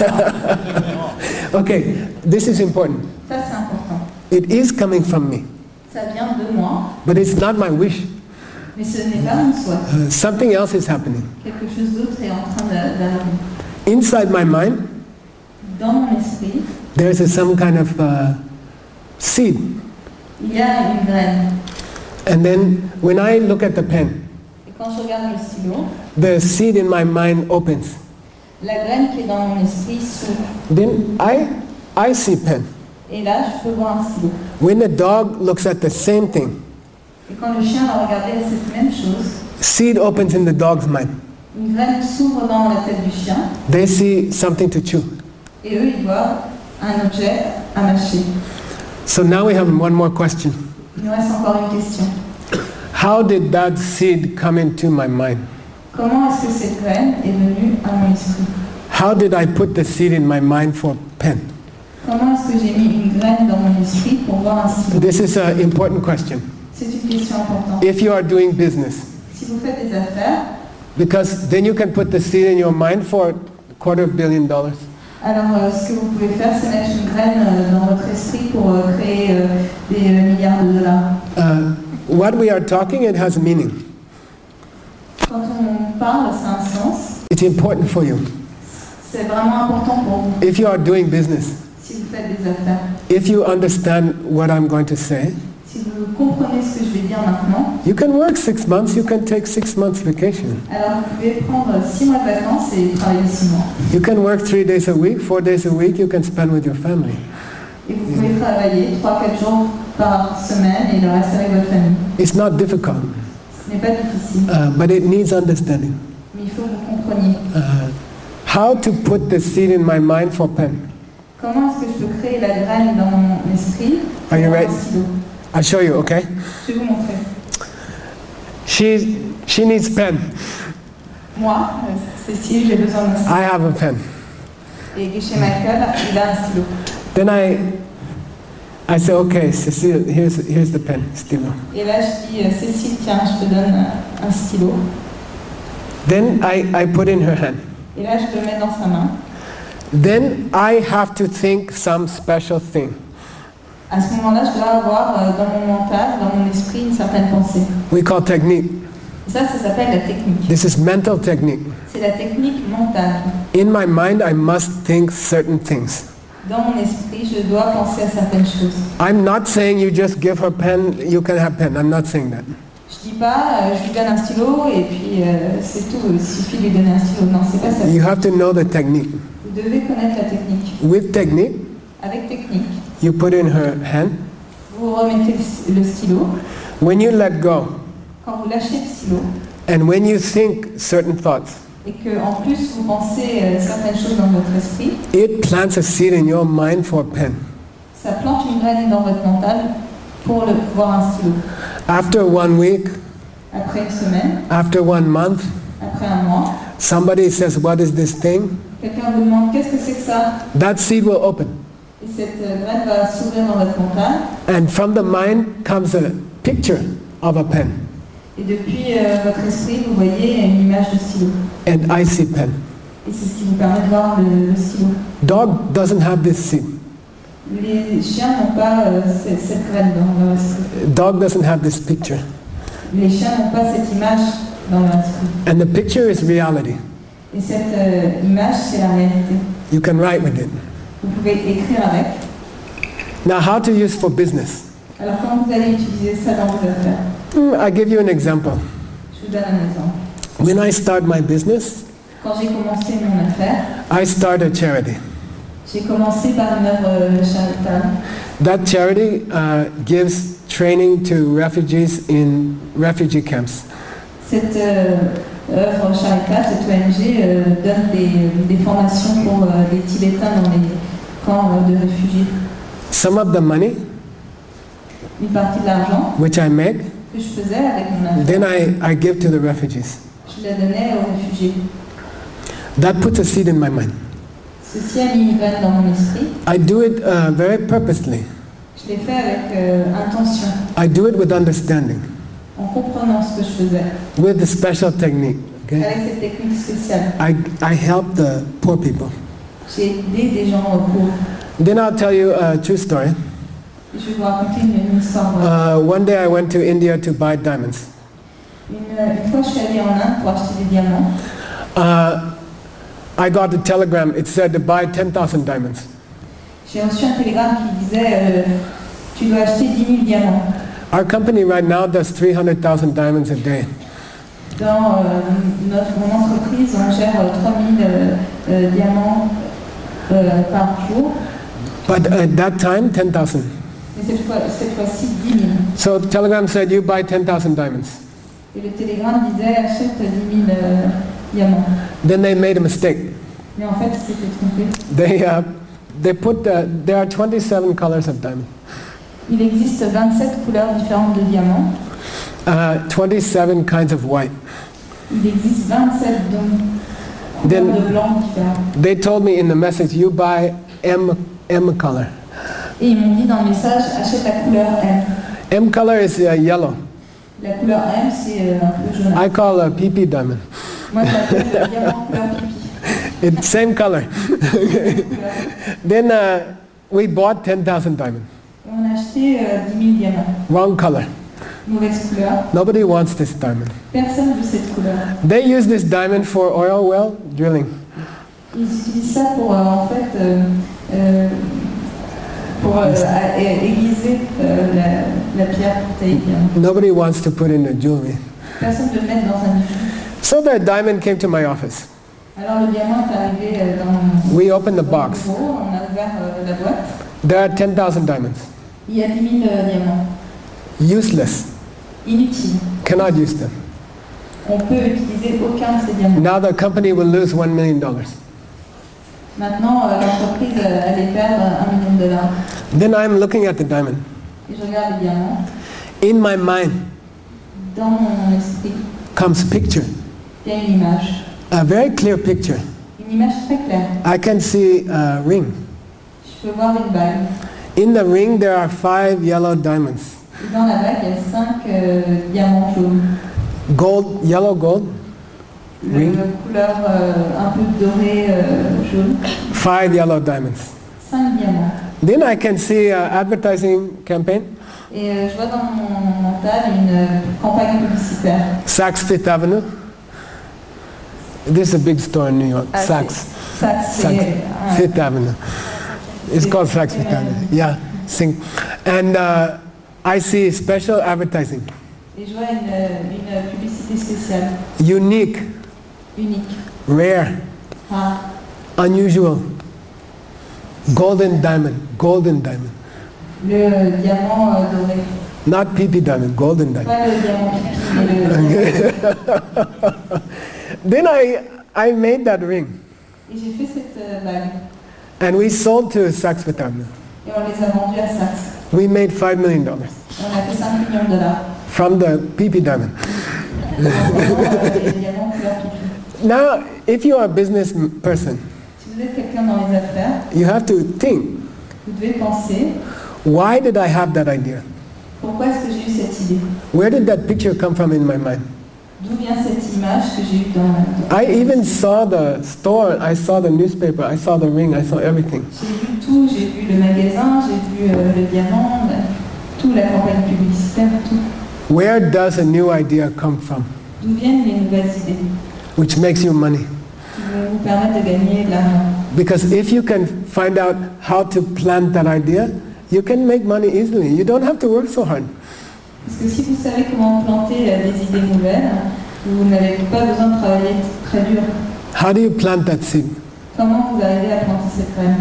Okay, this is important. Ça, c'est important. It is coming from me, Ça vient de moi, but it's not my wish. mais ce n'est pas mon souhait. Uh, something else is happening. Quelque chose d'autre est en train de- d'arriver. Inside my mind, Dans mon esprit, there's a, some kind of uh, seed. il y a une graine. And then when I look at the pen, Et quand je regarde le stylo, the seed in my mind opens. la graine qui est dans mon esprit s'ouvre. Then I, I see pen. Et là, je peux voir un stylo. When the dog looks at the same thing, Et quand le chien va regarder cette même chose, seed opens in the dog's mind. une graine s'ouvre dans la tête du chien, They see something to chew. et eux, ils voient un objet à mâcher. So now we have one more question. Il nous reste encore une question. How did that seed come into my mind? Comment est-ce que cette graine est venue à mon esprit? How did I put the seed in my mind for pen? Comment est-ce que j'ai mis une graine dans mon esprit pour voir un stylo? This is an important question. C'est une question importante. If you are doing business, Si vous faites des affaires, because then you can put the seed in your mind for a quarter billion dollars. alors euh, ce que vous pouvez faire, c'est mettre une graine euh, dans votre esprit pour euh, créer euh, des euh, milliards de dollars. Uh, what we are talking, it has meaning. Quand on parle, ça a un sens. It's important for you. C'est vraiment important pour vous. If you are doing business, Si vous faites des affaires, if you understand what I'm going to say, si vous comprenez ce que je vais dire maintenant, you can work six months, you can take six months vacation. alors vous pouvez prendre six mois de vacances et travailler six mois. You can work three days a week, four days a week, you can spend with your family. Et vous pouvez travailler trois quatre jours par semaine et le reste avec votre famille. It's not difficult, Ce n'est pas difficile, uh, but it needs understanding. mais il faut que vous compreniez. Uh, how to put the seed in my mind for pen. Comment est-ce que je peux créer la graine dans mon esprit pour Are you avoir ready? un stylo? I'll show you, okay? Je vais vous montrer. She, she needs pen. Moi, euh, Cécile, j'ai besoin d'un stylo. I have a pen. Et chez Michael, il a un stylo. Then I, I say, okay, Cecile, here's, here's the pen, stylo. Et là, je dis, euh, Cécile, tiens, je te donne euh, un stylo. Then I, I put in her hand. Et là, je le mets dans sa main. Then I have to think some special thing. À ce moment-là, je dois avoir euh, dans mon mental, dans mon esprit, une certaine pensée. We call technique. Et ça, ça s'appelle la technique. This is mental technique. C'est la technique mentale. In my mind, I must think certain things. Dans mon esprit, je dois penser à certaines choses. I'm not saying you just give her pen, you can have pen. I'm not saying that. Je dis pas, euh, je lui donne un stylo et puis euh, c'est tout, il suffit de lui donner un stylo. Non, c'est pas ça. You have to know the technique. Vous devez connaître la technique. With technique, Avec technique, you put in her hand. vous remettez le, le stylo. When you let go, Quand vous lâchez le stylo and when you think certain thoughts, et que en plus vous pensez euh, certaines choses dans votre esprit, it plants a seed in your mind for a pen. Ça plante une graine dans votre mental pour le, voir un stylo. After one week, Après une semaine, after one month, après un mois, somebody says, "What is this thing?" quelqu'un vous demande qu'est-ce que c'est que ça? That seed will open. Et cette euh, graine va s'ouvrir dans votre mental. And from the mind comes a picture of a pen, Et depuis euh, votre esprit, vous voyez une image de stylo. an icy pen. Et c'est ce qui vous permet de voir le, le stylo. Dog doesn't have this seed. Les chiens n'ont pas euh, cette, cette graine dans leur esprit. Dog doesn't have this picture. Les chiens n'ont pas cette image dans leur esprit. And the picture is reality. Et cette euh, image, c'est la réalité. You can write with it. Vous pouvez écrire avec. Now, how to use for business? Alors quand vous allez utiliser ça dans vos affaires, Hmm, I give you an example. je vous donne un exemple. When I start my business, Quand j'ai commencé mon affaire, I start a charity. j'ai commencé par une œuvre euh, charitable. That charity uh, gives training to refugees in refugee camps. Cette euh, œuvre charitable, cette O N G, euh, donne des, des formations pour euh, les Tibétains dans les camps euh, de réfugiés. Some of the money Une partie de l'argent which I make, que je faisais avec mon affaire, then I, I give to the refugees. je la donnais aux réfugiés. That puts a seed in my mind. Ceci a mis une graine dans mon esprit. I do it uh, very purposely. Je l'ai fait avec euh, intention, I do it with understanding, en comprenant ce que je faisais, with a special technique. Okay? avec cette technique spéciale. I, I help the poor people. J'ai aidé des gens euh, pauvres. Then I'll tell you a true story. Je vais vous raconter une, une histoire. vraie. Uh, one day I went to India to buy diamonds. Une, une fois, je suis allée en Inde pour acheter des diamants. Uh, I got a telegram. It said to buy ten thousand diamonds. J'ai reçu un télégramme qui disait euh, tu dois acheter dix mille diamants. Our company right now does three hundred thousand diamonds a day. Dans euh, notre, mon entreprise, on gère euh, trois mille euh, euh, diamants euh, par jour. But at that time, ten thousand. Mais cette, fois, cette fois-ci, dix mille. So the telegram said, you buy ten thousand diamonds. Et le télégramme disait achète dix mille euh, diamants. Then they made a mistake. Mais en fait, c'était trompé. They, uh, they put, uh, there are twenty-seven colors of diamond. Il existe vingt-sept couleurs différentes de diamants. Uh, twenty-seven kinds of white. Il existe vingt-sept dons Then- couleurs de blanc différents. They told me in the message, you buy M, M color. Et ils m'ont dit dans le message, achète la couleur M. M color is uh, yellow. La couleur M, c'est euh, un peu jaune. I call a P P diamond. Moi, je l'appelle le diamant couleur pipi. It's same color. Then uh, we bought ten thousand diamonds. Et on a acheté euh, dix mille diamants. Wrong color. Mauvaise couleur. Nobody wants this diamond. Personne veut cette couleur. They use this diamond for oil well drilling. Ils utilisent ça pour, euh, en fait, euh, euh, pour euh, à- à- aiguiser euh, la, la pierre pour tailler le diamant. Nobody wants to put in the jewelry. Personne ne veut le mettre dans un bijou. So the diamond came to my office. Alors le diamant est arrivé euh, dans mon We opened the dans mon box. bureau, on a ouvert euh, la boîte. There are ten thousand diamonds. Il y a dix mille euh, diamants. Useless. Inutiles. Cannot use them. On peut utiliser aucun de ces diamants. Now the company will lose one million dollars. Maintenant, euh, l'entreprise euh, allait perdre un million de dollars. Then I'm looking at the diamond. Et je regarde les diamants. In my mind Dans mon esprit, comes picture. il y a une image. A very clear picture. Une image très claire. I can see a ring. Je peux voir une bague. In the ring there are five yellow diamonds. Et dans la bague, il y a cinq euh, diamants jaunes. Gold, yellow gold. Le, Ring. couleur euh, un peu dorée euh, jaune. Five yellow diamonds. Cinq diamants. Then I can see a advertising campaign. Et euh, je vois dans mon mental une euh, campagne publicitaire. Saks Fifth Avenue. This is a big store in New York. Ah, Saks. Ça, c'est Saks un- Fifth Avenue. It's called Saks Fifth Avenue. Yeah. Sing. And uh, I see special advertising. Et je vois une, une publicité spéciale, Unique, unique, rare, rare, unusual. Golden diamond. Golden diamond. le diamant euh, doré. Not P P diamond. Golden diamond. Pas le diamant pipi, mais le... Then I, I made that ring. Et j'ai fait cette euh, bague. And we sold to Saks Fifth Avenue. Et on les a vendus à Saks. We made five million dollars On a fait cinq millions de dollars. from the P P diamond. En vendant les diamants couleur pipi. Now, if you are a business m- person, Si vous êtes quelqu'un dans les affaires, you have to think, vous devez penser, why did I have that idea? pourquoi est-ce que j'ai eu cette idée? Where did that picture come from in my mind? D'où vient cette image que j'ai eue dans dans- I even saw the store, I saw the newspaper, I saw the ring, I saw everything. J'ai vu tout, j'ai vu le magasin, j'ai vu euh, le diamant, la- tout, la campagne publicitaire, tout. Where does a new idea come from? D'où viennent les nouvelles idées Which makes you money. qui vont vous permettre de gagner de l'argent? Because if you can find out how to plant that idea, you can make money easily. You don't have to work so hard. Parce que si vous savez comment planter euh, des idées nouvelles, vous n'avez pas besoin de travailler très dur. How do you plant that seed? Comment vous arrivez à planter cette graine?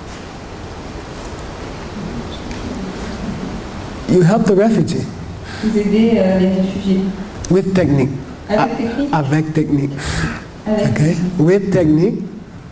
You help the refugee Vous aidez euh, les réfugiés. with technique. Avec technique Avec technique. Avec, Okay? With technique,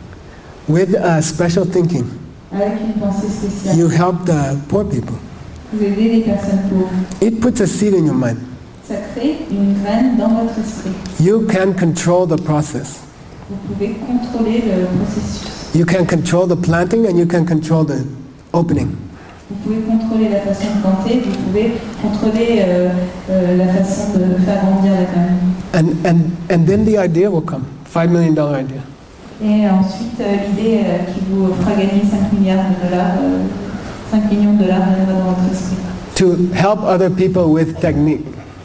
with uh, special thinking. avec une pensée spéciale. You help the poor people. Vous aidez les personnes pauvres. It puts a seed in your mind. Ça crée une graine dans votre esprit. You can control the process. Vous pouvez contrôler le processus. You can control the planting and you can control the opening. Vous pouvez contrôler la façon de planter, vous pouvez contrôler euh, euh, la façon de faire grandir la graine. And, and, and then the idea will come. Five million dollar idea. Et ensuite, euh, l'idée euh, qui vous fera gagner cinq milliards de dollars, euh, cinq millions de dollars viendra dans votre esprit. To help other people with technique.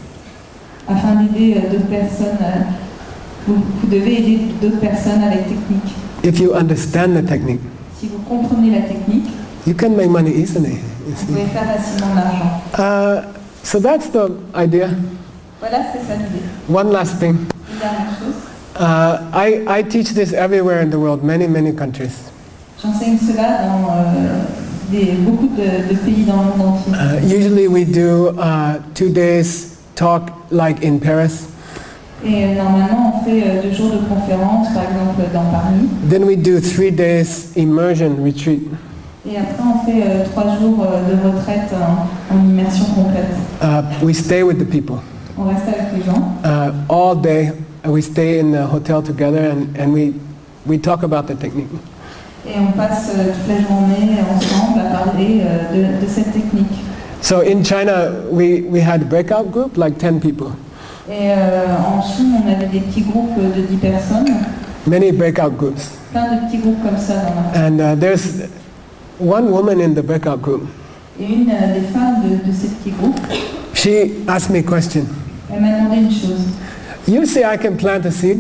Afin d'aider euh, d'autres personnes, euh, vous, vous devez aider d'autres personnes avec technique. If you understand the technique, Si vous comprenez la technique, you can make money easily. You vous see. pouvez faire facilement de l'argent. Uh, so that's the idea. Voilà, c'est ça l'idée. One last thing. Une dernière chose. Uh, I, I teach this everywhere in the world, many, many countries. J'enseigne cela dans euh, des, beaucoup de, de pays dans le monde entier. Uh, usually we do uh, two days talk like in Paris. Et euh, normalement, on fait euh, deux jours de conférence, par exemple dans Paris. Then we do three days immersion retreat. Et après, on fait euh, trois jours euh, de retraite en, en immersion complète. Uh, we stay with the people. On reste avec les gens. Uh, all day uh, we stay in the hotel together and, and we, we talk about the technique. Et on passe euh, toute la journée ensemble à parler euh, de, de cette technique. So in China we, we had a breakout group, like ten people. Et euh, en Chine, on avait des petits groupes de dix personnes, Many breakout groups. plein de petits groupes comme ça dans la... And uh, there's one woman in the breakout group. Et une euh, des femmes de, de ces petits groupes, She asked me a question. elle m'a demandé une chose. You say I can plant a seed.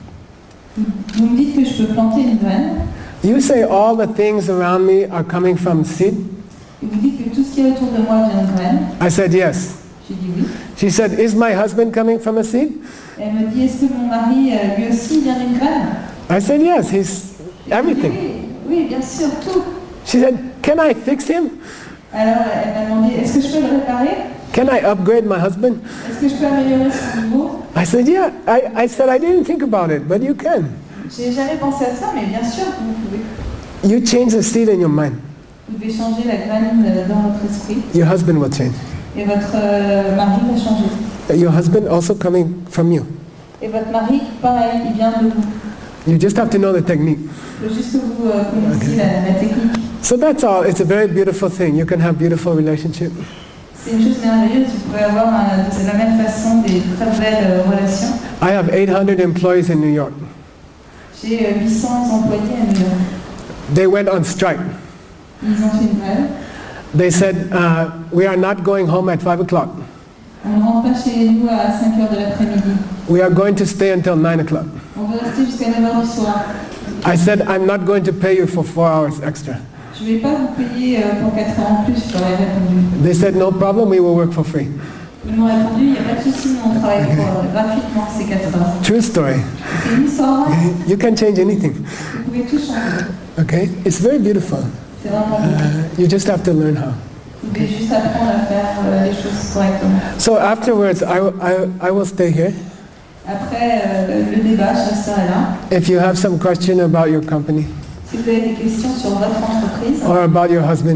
Vous me dites que je peux planter une graine, You say all the things around me are coming from seed. et vous dites que tout ce qui est autour de moi vient de graines. I said yes. J'ai dit oui. She said, is my husband coming from a seed? Et elle me dit, est-ce que mon mari, euh, lui aussi, vient d'une graine? I said yes, he's everything. Oui, oui, bien sûr, tout. She said, can I fix him? Alors, elle m'a demandé, est-ce que je peux le réparer? Can I upgrade my husband? Est-ce que je peux améliorer son niveau? I said, yeah. I, I said, I didn't think about it, but you can. J'ai jamais pensé à ça, mais bien sûr que vous pouvez. You change the seed in your mind. Vous devez changer la graine euh, dans votre esprit, Your husband will change. et votre euh, mari va changer. Your husband also coming from you. Et votre mari, pareil, il vient de vous. You just have to know the technique. Il faut juste que vous euh, connaissiez la, la technique. So that's all. It's a very beautiful thing. You can have beautiful relationship. C'est une chose merveilleuse, vous pouvez avoir un- de la même façon des très belles euh, relations. I have eight hundred employees in New York. J'ai euh, huit cents employés à New York. They went on strike. Ils ont fait une grève. They said, uh, we are not going home at five o'clock. On ne rentre pas chez nous à cinq heures de l'après-midi. We are going to stay until nine o'clock. On veut rester jusqu'à neuf heures du soir. I said, I'm not going to pay you for four hours extra. Je ne vais pas vous payer euh, pour quatre heures en plus, je leur ai répondu. They said, no problem, we will work for free. Ils m'ont répondu, il n'y a pas de souci, nous on travaille pour, euh, gratuitement ces quatre heures. True story. C'est une histoire, hein. You can change anything. Vous pouvez tout changer. Okay? It's very beautiful. C'est vraiment beau. Uh, you just have to learn how. Vous devez juste apprendre à faire euh, les choses correctement. So afterwards, I, I, I will stay here. Après euh, le débat, je resterai là. If you have some question about your company Si vous avez des questions sur votre entreprise, or about your husband,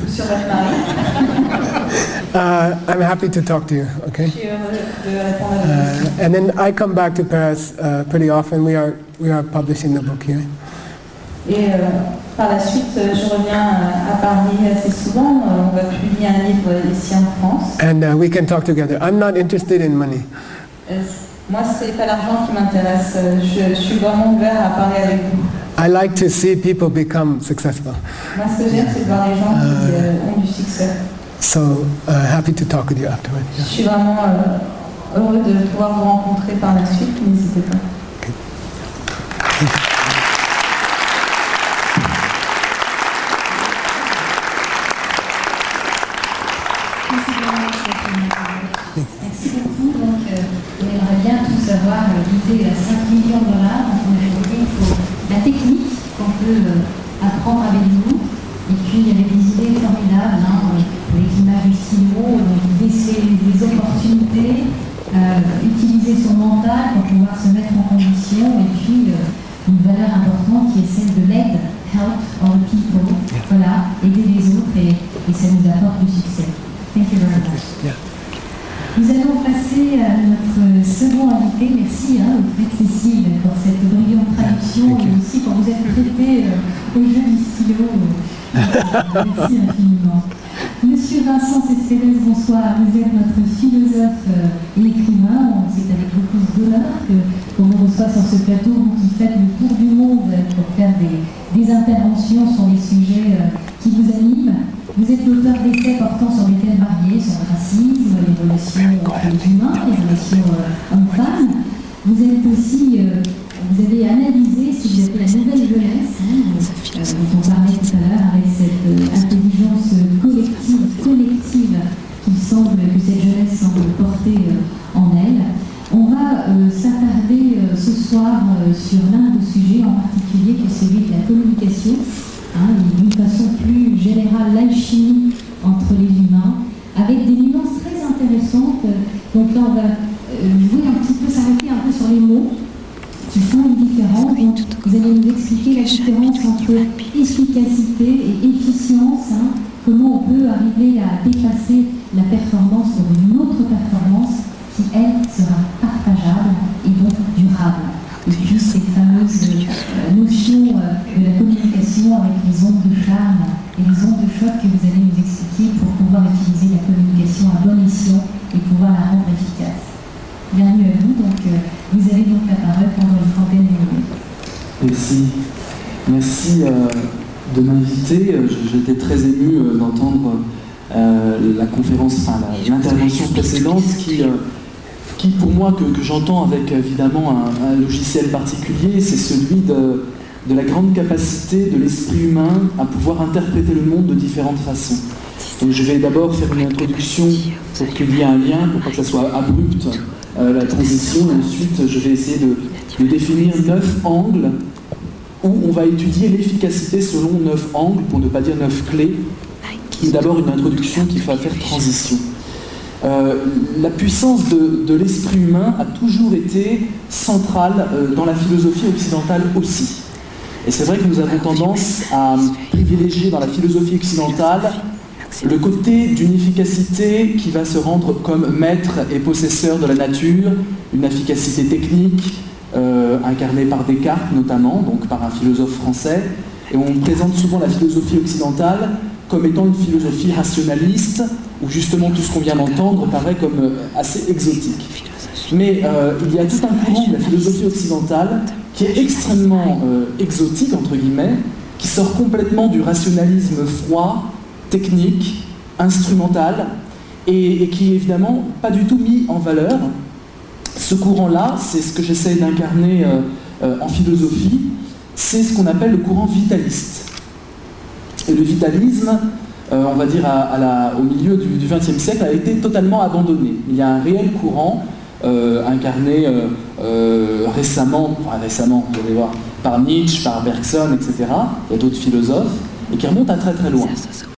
sur votre mari. Uh, I'm happy to talk to you, Je okay? suis heureuse de répondre à vos questions. Uh, and then I come back to Paris uh, pretty often. We are we are publishing the book here. Et euh, par la suite, euh, je reviens euh, à Paris assez souvent. Euh, on va publier un livre ici en France. And uh, we can talk together. I'm not interested in money. Euh, moi, c'est pas l'argent qui m'intéresse. Euh, Je, je suis vraiment ouvert à parler avec vous. I like to see people become successful. Moi, ce que j'aime, c'est de voir les gens qui euh, ont du succès. So uh, happy to talk with you afterward. Je suis vraiment euh, heureux de pouvoir vous rencontrer par la suite. N'hésitez pas. Merci beaucoup. Donc, euh, on aimerait bien tous avoir euh, l'idée à cinq millions de dollars. Donc, on a dit qu'il faut la technique qu'on peut euh, apprendre avec nous. Et puis, il y avait des idées formidables, hein, les images du stylo, donc baisser les opportunités, euh, utiliser son mental pour pouvoir se mettre en condition. Et puis, euh, une valeur importante qui est celle de l'aide, help other people. Voilà, aider les autres et, et ça nous apporte du succès. Thank you very much. Yeah. Nous allons passer à notre second invité. Merci, hein, Fred Cécile, pour cette brillante traduction et aussi pour vous être prêté euh, au jeu du stylo. Merci infiniment. Monsieur Vincent Cespedes, bonsoir. Vous êtes notre philosophe et écrivain. C'est avec beaucoup d'honneur qu'on vous reçoit sur ce plateau, vous qui faites le tour du monde pour faire des, des interventions sur les sujets qui vous animent. Vous êtes l'auteur d'essais portant sur des thèmes variés, sur le racisme, les relations entre les humains, les relations euh, hommes-femmes. Vous êtes aussi, euh, vous avez analysé ce que vous appelez la nouvelle jeunesse, hein, euh, dont on parlait tout à l'heure, avec cette euh, intelligence collective, collective qui semble, que cette jeunesse semble porter euh, en elle. On va euh, s'attarder euh, ce soir euh, sur l'un de vos sujets en particulier, qui est celui de la communication. Hein, d'une façon plus générale, l'alchimie entre les humains, avec des nuances très intéressantes. Donc là, on va euh, jouer un petit peu, s'arrêter un peu sur les mots qui font une différence. Donc, vous allez nous expliquer la différence entre efficacité et efficience, hein, comment on peut arriver à dépasser la performance pour une autre performance qui, elle, sera partageable et donc durable. Et puis ces fameuses euh, notions euh, de la communication avec les ondes de charme et les ondes de choc que vous allez nous expliquer pour pouvoir utiliser la communication à bon escient et pouvoir la rendre efficace. Bienvenue à vous, donc euh, vous avez donc la parole pendant une trentaine de minutes. Merci. Merci euh, de m'inviter. J'étais très ému euh, d'entendre euh, la conférence, enfin l'intervention précédente qui... Euh, qui pour moi, que, que j'entends avec évidemment un, un logiciel particulier, c'est celui de, de la grande capacité de l'esprit humain à pouvoir interpréter le monde de différentes façons. Donc je vais d'abord faire une introduction pour qu'il y ait un lien, pour pas que ça soit abrupt euh, la transition, et ensuite je vais essayer de, de définir neuf angles où on va étudier l'efficacité selon neuf angles, pour ne pas dire neuf clés, et d'abord une introduction qui va faire transition. Euh, la puissance de, de l'esprit humain a toujours été centrale euh, dans la philosophie occidentale aussi. Et c'est vrai que nous avons tendance à privilégier dans la philosophie occidentale le côté d'une efficacité qui va se rendre comme maître et possesseur de la nature, une efficacité technique euh, incarnée par Descartes notamment, donc par un philosophe français. Et on présente souvent la philosophie occidentale comme étant une philosophie rationaliste, où justement tout ce qu'on vient d'entendre paraît comme euh, assez exotique. Mais euh, il y a tout un courant de la philosophie occidentale qui est extrêmement euh, exotique, entre guillemets, qui sort complètement du rationalisme froid, technique, instrumental, et, et qui est évidemment pas du tout mis en valeur. Ce courant-là, c'est ce que j'essaie d'incarner euh, euh, en philosophie, c'est ce qu'on appelle le courant vitaliste. Et le vitalisme, euh, on va dire à, à la, au milieu du vingtième siècle, a été totalement abandonné. Il y a un réel courant euh, incarné euh, euh, récemment, enfin récemment, vous allez voir, par Nietzsche, par Bergson, et cetera. Il y a d'autres philosophes, et qui remonte à très très loin.